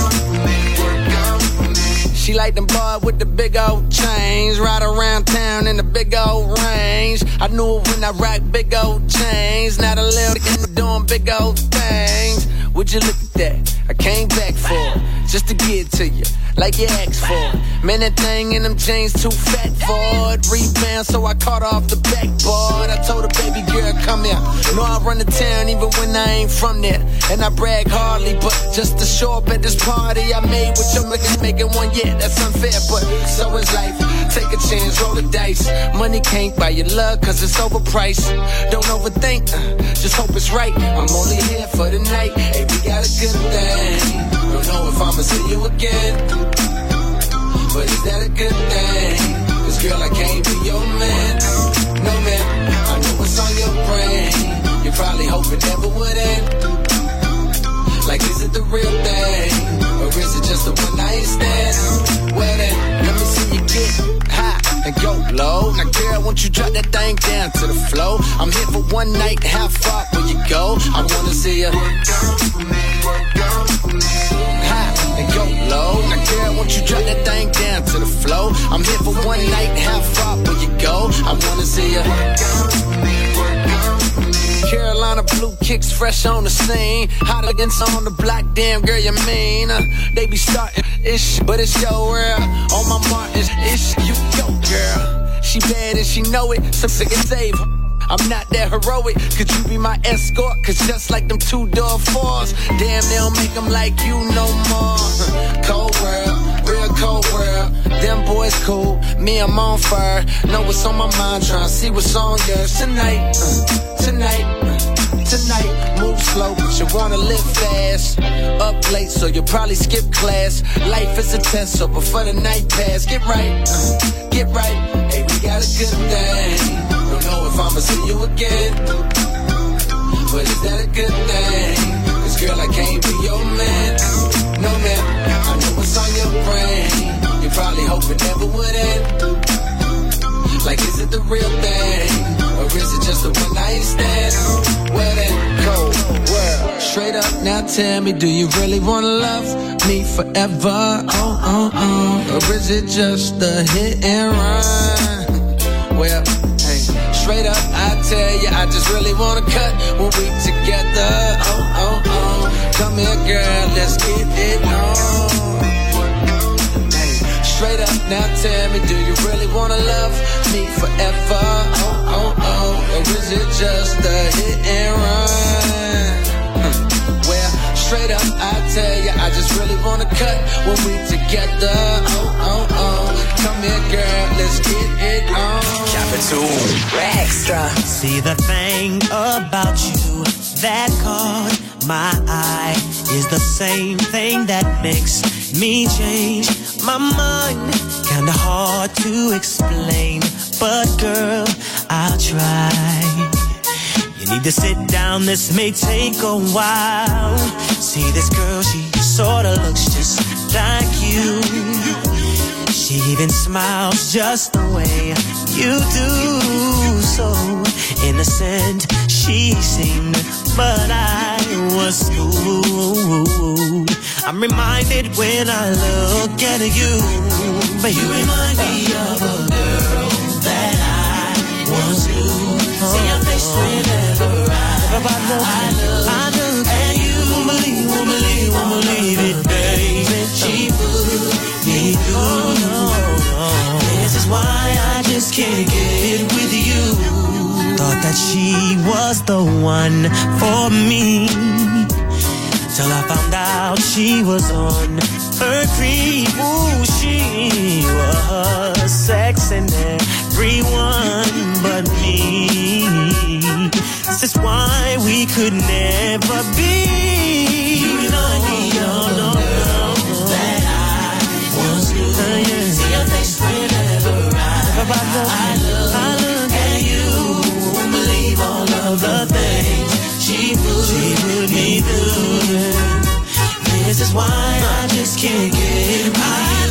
She like them boys with the big old chains, ride around town in the big old range. I knew it when I rock big old chains. Now the little niggas doing big old things. Would you look at that? I came back for it, just to get to you, like you asked for it. Man, that thing in them jeans too fat for it. Rebound, so I caught off the backboard. I told her, baby girl, come here. Know I run the town even when I ain't from there. And I brag hardly, but just to show up at this party I made with your niggas making one, yeah, that's unfair, but so is life. Take a chance, roll the dice. Money can't buy your love, cause it's overpriced. Don't overthink, just hope it's right. I'm only here for the night. Hey, we got a good thing. Don't know if I'ma see you again, but is that a good thing? Cause girl, I can't be your man. No man, I know what's on your brain. You probably hope it never would end. Like, is it the real thing? Or is it just a one-night stand? Well then, let me see you get high and go low. Now girl, won't you drop that thing down to the floor? I'm here for one night, how far will you go? I wanna see you high and go low. Now girl, won't you drop that thing down to the floor? I'm here for one night, how far will you go? I wanna see you Carolina blue kicks fresh on the scene. Hot against on the block, damn girl, you mean? They be starting ish, but it's your world. On my mark is ish, you go, girl. She bad and she know it, so sick and save her. I'm not that heroic, could you be my escort? Cause just like them two-door fours, damn, they don't make them like you no more. Cold world, real cold world. Them boys cool, me I'm on fire. Know what's on my mind, tryna see what's on yours. Tonight, move slow, but you wanna live fast. Up late, so you'll probably skip class. Life is a test, so before the night pass, get right. Hey, we got a good thing. Don't know if I'ma see you again, but is that a good thing? Cause girl, I can't be your man. No man, I know what's on your brain. You probably hope it never would end. Like, is it the real thing? Or is it just a one-night stand? Well then, cold world. Straight up, now tell me, do you really wanna love me forever? Or is it just a hit and run? Well, hey, straight up, I tell you, I just really wanna cut when we together. Come here, girl, let's get it on. straight up, now tell me, do you really wanna love me forever? Or is it just a hit and run? Well, straight up, I tell ya, I just really wanna cut when we together. Come here, girl, let's get it on. Capital Extra. See, the thing about you that caught my eye is the same thing that makes me change my mind. Kinda hard to explain, but girl, I'll try. You need to sit down, this may take a while. See, this girl, she sorta looks just like you. She even smiles just the way you do. So innocent she seemed, but I was fooled. I'm reminded when I look at you, but you remind me of a girl that I once knew. See your face whenever I look at you. Won't believe it, baby. She put me through. This is why I just can't get with you. Thought that she was the one for me, till I found out she was on her creep. Ooh, she was sexing everyone but me. This is why we could never be. You remind me of no that I once knew. See your face whenever I look at you. Won't believe all of the things she put me through. This is why I just can't get it. I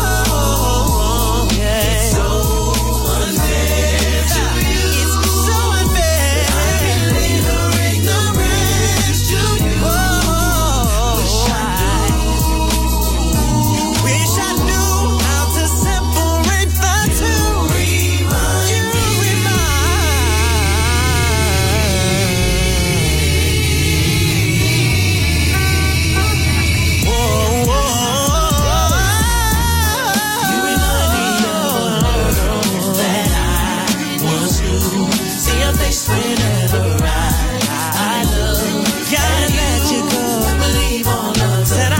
know, yeah. It's so unfair to you. It's so unfair. I can lay her ignorance to you. Wish I knew how to separate the two. Whenever I look, gotta let you go. Believe all of that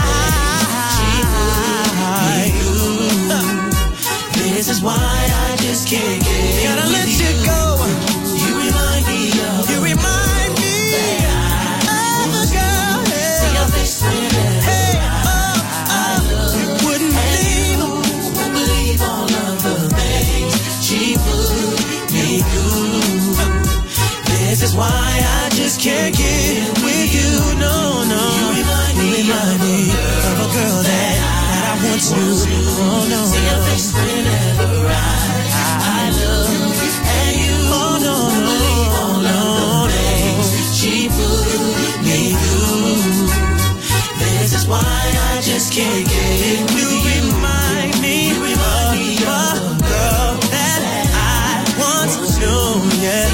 this is why I just can't get. Gotta let you go. You remind me of. You remind me of a girl. See your face whenever I look. Wouldn't believe all of the things she put me through. This is why I just can't get with you, no. You remind me of a girl that I once knew. Oh no. See your face whenever I look at you. Oh no. Believe all of the things she put me through. This is why I just can't get with you. Remind me of a girl that I once knew. Yeah.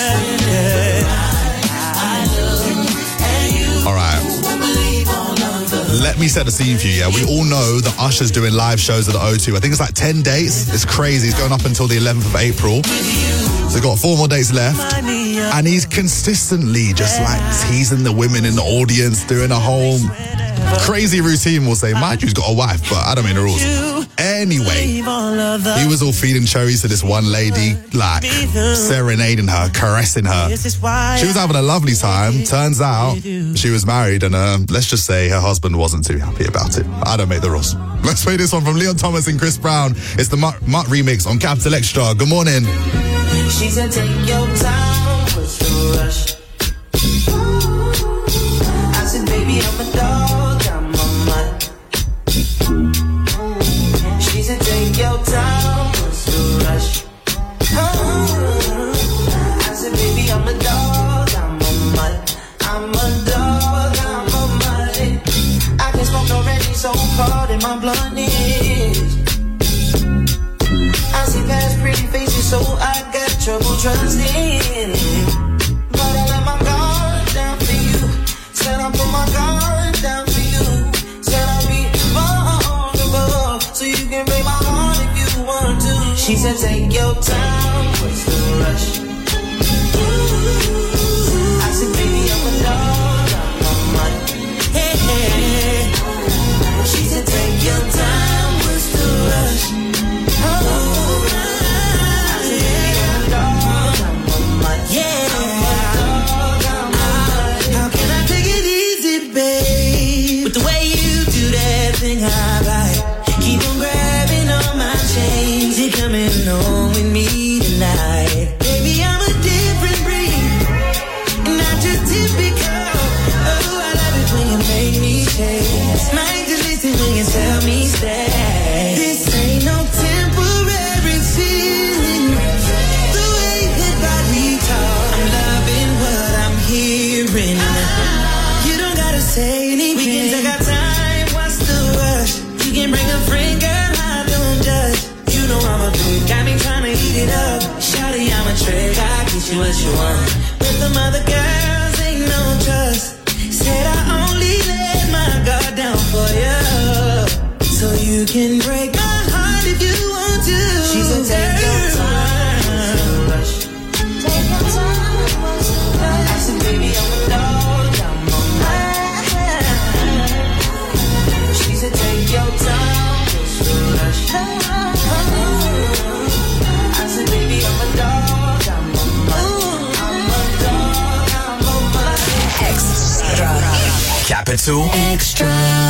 Alright, let me set the scene for you, yeah? We all know that Usher's doing live shows at the O2. I think it's like 10 dates. It's crazy. It's going up until the 11th of April. So got 4 more days left. And he's consistently just like teasing the women in the audience, doing a whole crazy routine, we'll say. Mind you, he's got a wife, but I don't mean the rules. Anyway, he was all feeding cherries to this one lady, like serenading her, caressing her. She was having a lovely time. Turns out she was married, and let's just say her husband wasn't too happy about it. I don't make the rules. Let's play this one from Leon Thomas and Chris Brown. It's the Mutt remix on Capital Extra. Good morning. She said, take your time, what's the rush? I said, baby, I'm a dog, I'm a mutt. She said, take your time, what's the rush? I said, baby, I'm a dog, I'm a mutt. I'm a dog, I'm a mutt. I can smoke already, so hard in my blunt is. I see past pretty faces, so I got trouble trusting. But I let my guard down for you. Said I put my guard down for you. Said I'll be vulnerable, so you can break my heart. She said take your time, what's the rush? I said baby I'm a dog, I'm on mine. Hey, hey. She said take your time, what's the rush? Oh, I said baby I'm a dog, I'm on mine. Yeah. How can I take it easy, babe? With the way you do that thing I like. Keep on grabbing on my chains. You're coming home with me tonight. Baby, I'm a different breed. Not just typical. Oh, I love it when you make me change. Might just listen when you tell me stay. This ain't no temporary feeling. The way that body talk, I'm loving what I'm hearing. You don't gotta say anything. We can take our time. What's the rush? You can bring a friend, girl. I don't judge. You know I'm a food. Got me trying to eat it up. Shawty, I'm a trick. I get you what you want. With them other girls, ain't no trust. Said I only let my guard down for you, so you can break my heart if you want to. She said take your time. Take your time. I said baby I'm a dog, I'm on mine. She said take your time, what's the rush? I said baby I'm a dog, I'm on mine. I'm a dog, I'm on mine. Extra. Capital Extra.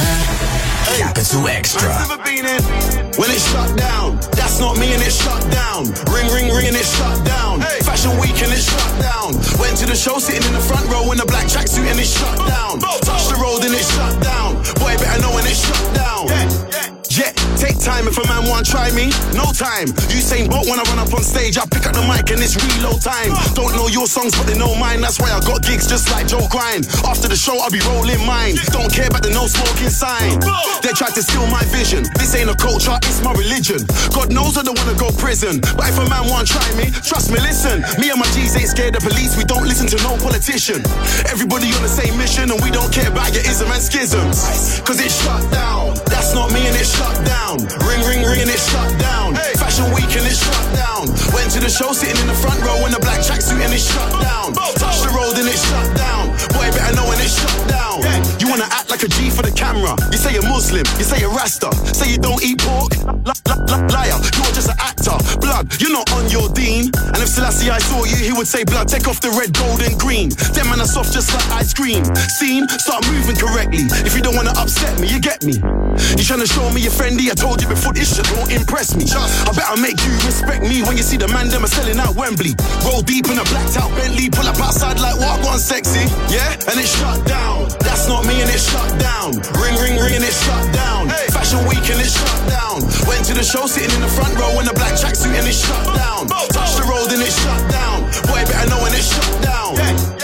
Capital Extra. I've never been in when it's shut down. That's not me and it's shut down. Ring, ring, ring and it's shut down. Fashion week and it's shut down. Went to the show sitting in the front row in a black tracksuit and it's shut down. Touch the road and it's shut down. Boy, better know when it's shut down. Yeah, take time if a man want try me. No time. Usain Bolt when I run up on stage, I pick up the mic and it's reload time. Don't know your songs, but they know mine. That's why I got gigs just like Joe Grind. After the show, I'll be rolling mine. Don't care about the no smoking sign. They tried to steal my vision. This ain't a culture, it's my religion. God knows I don't wanna go prison, but if a man want try me, trust me, listen. Me and my G's ain't scared of police. We don't listen to no politician. Everybody on the same mission, and we don't care about your ism and schisms. Cause it's shut down. That's not me and it's shut down. Ring, ring, ring and it's shut down. Fashion week and it's shut down. Went to the show sitting in the front row in a black tracksuit and it's shut down. Touch the road and it's shut down. Boy, better know when it's shut down. You wanna act like a G for the camera. You say you're Muslim, you say you're Rasta. Say you don't eat pork. Liar, you're just an actor. Blood, you're not on your dean. And if Selassie I saw you, he would say blood, take off the red, gold and green. Them man are soft just like ice cream. Scene, start moving correctly. If you don't wanna upset me, you get me. You tryna show me you're friendly, I told you before this shit won't impress me. I better make you respect me when you see the man them are selling out Wembley. Roll deep in a blacked out Bentley, pull up outside like what, go on sexy. Yeah, and it's shut down. That's not me and it's shut down. Ring, ring, ring and it's shut down. Fashion week and it's shut down. Went to the show sitting in the front row in a black tracksuit and it's shut down. Touch the road and it's shut down. Boy, better know when it's shut down.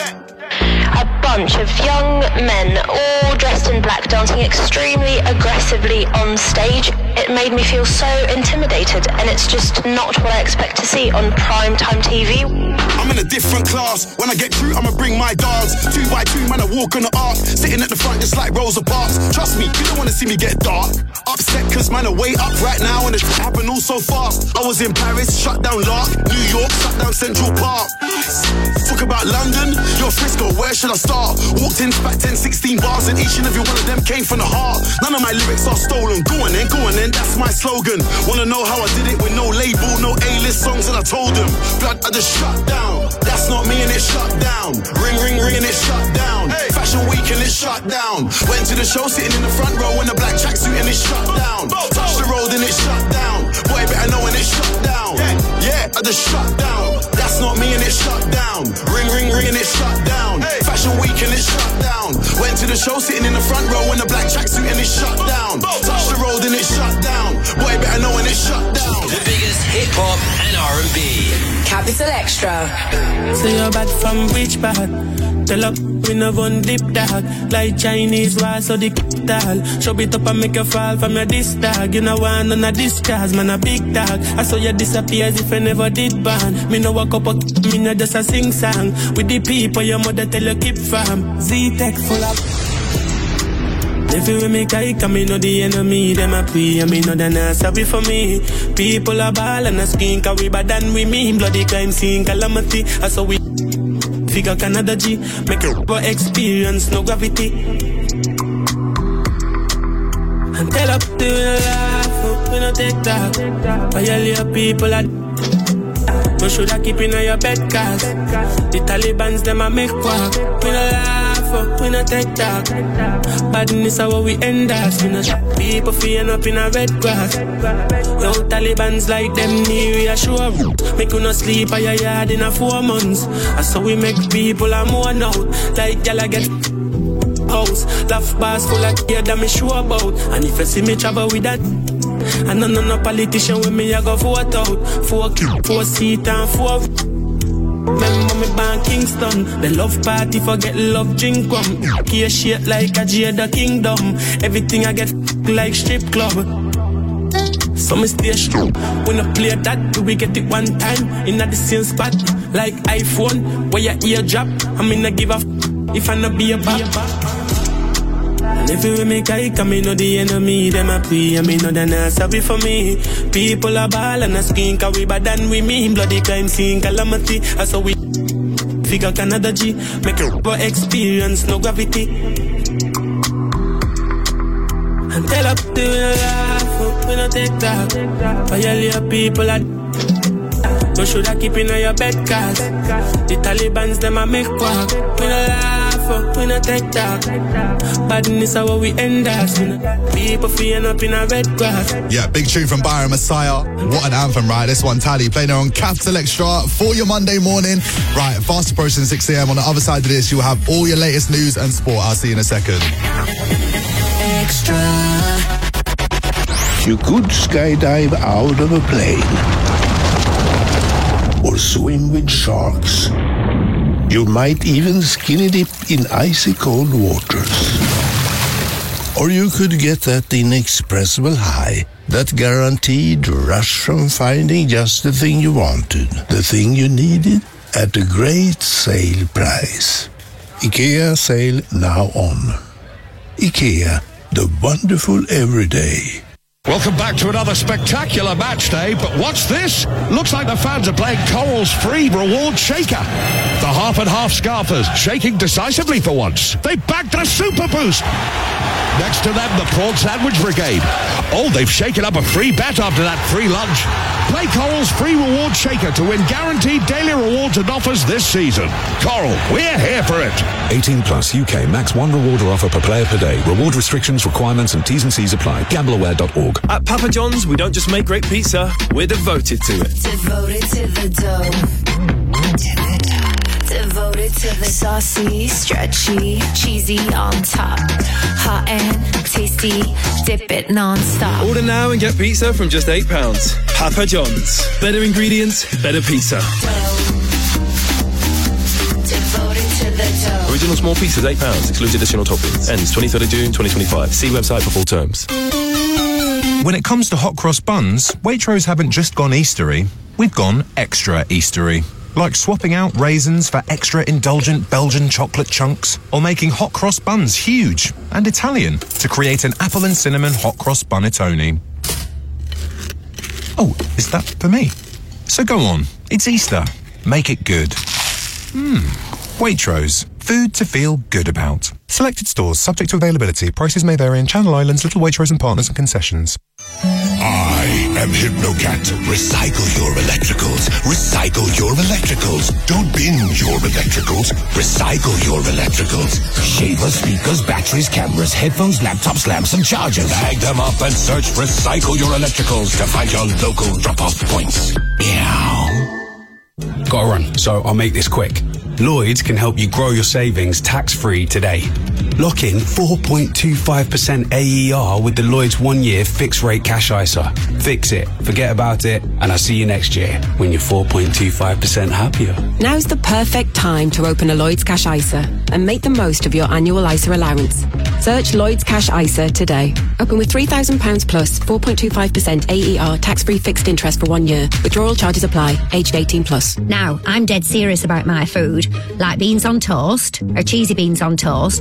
A bunch of young men, all dressed in black, dancing extremely aggressively on stage. It made me feel so intimidated, and it's just not what I expect to see on primetime TV. I'm in a different class. When I get through, I'ma bring my dogs. 2 by 2, man, I walk on the arc. Sitting at the front just like Rosa Parks. Trust me, you don't wanna see me get dark. Upset cause man are way up right now and it happened all so fast. I was in Paris, shut down Lark. New York, shut down Central Park. Talk about London, you're Frisco, where should I start? Walked in, spat 10, 16 bars and each and every one of them came from the heart. None of my lyrics are stolen. Go on then, that's my slogan. Wanna know how I did it with no label, no A-list songs, and I told them, blood, I just shut down. That's not me and it's shut down. Ring, ring, ring and it's shut down. Fashion week and it's shut down. Went to the show sitting in the front row in a black tracksuit and it's shut down. Touch the road and it's shut down. Boy, better know when it's shut down. Yeah, I just shut down. That's not me and it's shut down. Ring, ring, ring and it's shut down. Fashion week and it's shut down. Went to the show sitting in the front row in a black tracksuit and it's shut down. Touch the road and it's shut down. Boy, better know when it's shut down. The biggest hip hop and R&B. Capital Extra. Say you're back from which part? Tell up, we no gon' dip dog. Like Chinese wall, so the tall. Show it up and make you fall from your disc dog. You know one none of this cars, man a big dog. I saw you disappear as if I never did ban. Me no walk up, me no just a sing song. With the people your mother tell you keep farm. Z-Tech full up. Everywhere me guy come, me know the enemy, them a pray, and me know they're not sorry for me. People are ball and a skin, cause we bad than we mean. Bloody crime scene, calamity, that's how we figure Canada G, make it for experience, no gravity. And tell up to the laugh, we no take that. Violate people are no should I keep in your bed, cause the Talibans, them a make quack. We no laugh, we no take that. Badness is how we end us. We no people feeling up in a red grass. Yo, Talibans like them need reassure. Make you no sleep at your yard in a 4 months. That's how we make people a more out. Like y'all get house. Laugh bars full of gear that me sure about. And if you see me travel with that, and no politician with me, I go vote out. 4 seat and 4. Remember me born Kingston. The love party forget love drink rum. Gear shit like a Jada Kingdom. Everything I get like strip club. So me stay strong. When I play that, we get it one time in the same spot. Like iPhone, where your ear drop. I mean I give a if I not be a bop. And everywhere me guy come, me know the enemy, them a pray, and me know they're not sorry for me. People are ball and a skin, cause we bad than we mean. Bloody crime scene, calamity, that's how we figure Canada G, make it for experience, no gravity. And tell up to the laugh, we no take that. Violate people are no should I keep in your bed, cause the Talibans, them a make quack. We no laugh, we no take that. Badness is how we end us. People feeling up in a red grass. Yeah, big tune from Byron Messiah. What an anthem, right? This one, Tally, playing her on Capital Extra for your Monday morning. Right, fast approaching 6 a.m. On the other side of this, you'll have all your latest news and sport. I'll see you in a second. Extra. You could skydive out of a plane. Or swim with sharks. You might even skinny dip in icy cold waters. Or you could get that inexpressible high, that guaranteed rush from finding just the thing you wanted, the thing you needed, at a great sale price. IKEA sale now on. IKEA, the wonderful everyday. Welcome back to another spectacular match day, but what's this? Looks like the fans are playing Coral's free reward shaker. The half and half scarfers shaking decisively for once. They bagged a super boost. Next to them, the Prawn Sandwich Brigade. Oh, they've shaken up a free bet after that free lunch. Play Coral's free reward shaker to win guaranteed daily rewards and offers this season. Coral, we're here for it. 18 plus UK max one reward or offer per player per day. Reward restrictions, requirements and T's and C's apply. Gambleaware.org. At Papa John's, we don't just make great pizza, we're devoted to it. Devoted to the dough. Devoted to the saucy, stretchy, cheesy on top. Hot and tasty, dip it non-stop. Order now and get pizza from just £8. Papa John's. Better ingredients, better pizza. Devoted to the dough. Original small pizzas, £8. Excludes additional toppings. Ends 23rd of June 2025. See website for full terms. When it comes to hot cross buns, Waitrose haven't just gone Eastery, we've gone extra Eastery. Like swapping out raisins for extra indulgent Belgian chocolate chunks, or making hot cross buns huge and Italian to create an apple and cinnamon hot cross bunnetone. Oh, is that for me? So go on, it's Easter. Make it good. Waitrose. Food to feel good about. Selected stores subject to availability. Prices may vary in Channel Islands, Little Waitrose and Partners and concessions. I am Hypnocat. Recycle your electricals. Recycle your electricals. Don't bin your electricals. Recycle your electricals. Shavers, speakers, batteries, cameras, headphones, laptops, lamps, and chargers. Bag them up and search Recycle Your Electricals to find your local drop-off points. Meow. Gotta run, so I'll make this quick. Lloyds can help you grow your savings tax-free today. Lock in 4.25% AER with the Lloyds 1-year fixed rate cash ISA. Fix it, forget about it, and I'll see you next year when you're 4.25% happier. Now's the perfect time to open a Lloyds Cash ISA and make the most of your annual ISA allowance. Search Lloyds Cash ISA today. Open with £3,000 plus 4.25% AER tax-free fixed interest for 1 year. Withdrawal charges apply. Aged 18 plus. Now, I'm dead serious about my food. Like beans on toast, or cheesy beans on toast, or beans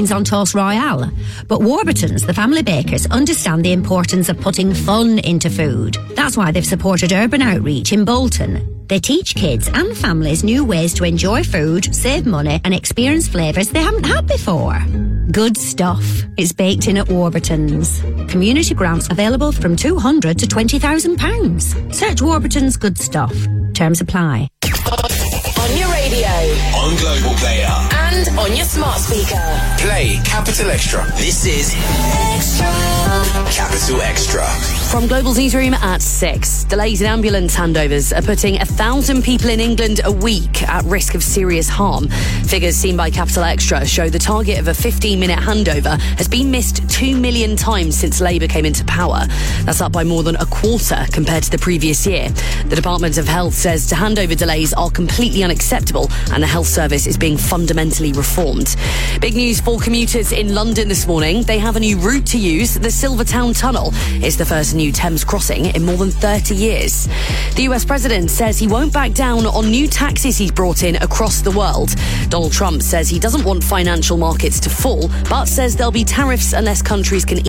beans on toast royale. But Warburton's, the family bakers, understand the importance of putting fun into food. That's why they've supported Urban Outreach in Bolton. They teach kids and families new ways to enjoy food, save money and experience flavours they haven't had before. Good stuff. It's baked in at Warburton's. Community grants available from £200 to £20,000. Search Warburton's Good Stuff. Terms apply. On your radio. On Global Player. And on your smart speaker. Play Capital Extra. This is Extra. Capital Extra. From Global's newsroom at 6. Delays in ambulance handovers are putting 1,000 people in England a week at risk of serious harm. Figures seen by Capital Extra show the target of a 15-minute handover has been missed 2 million times since Labour came into power. That's up by more than a quarter compared to the previous year. The Department of Health says handover delays are completely unacceptable and the health service is being fundamentally reformed. Big news for commuters in London this morning. They have a new route to use. The Silvertown Tunnel is the first new Thames crossing in more than 30 years. The US president says he won't back down on new taxes he's brought in across the world. Donald Trump says he doesn't want financial markets to fall, but says there'll be tariffs unless countries can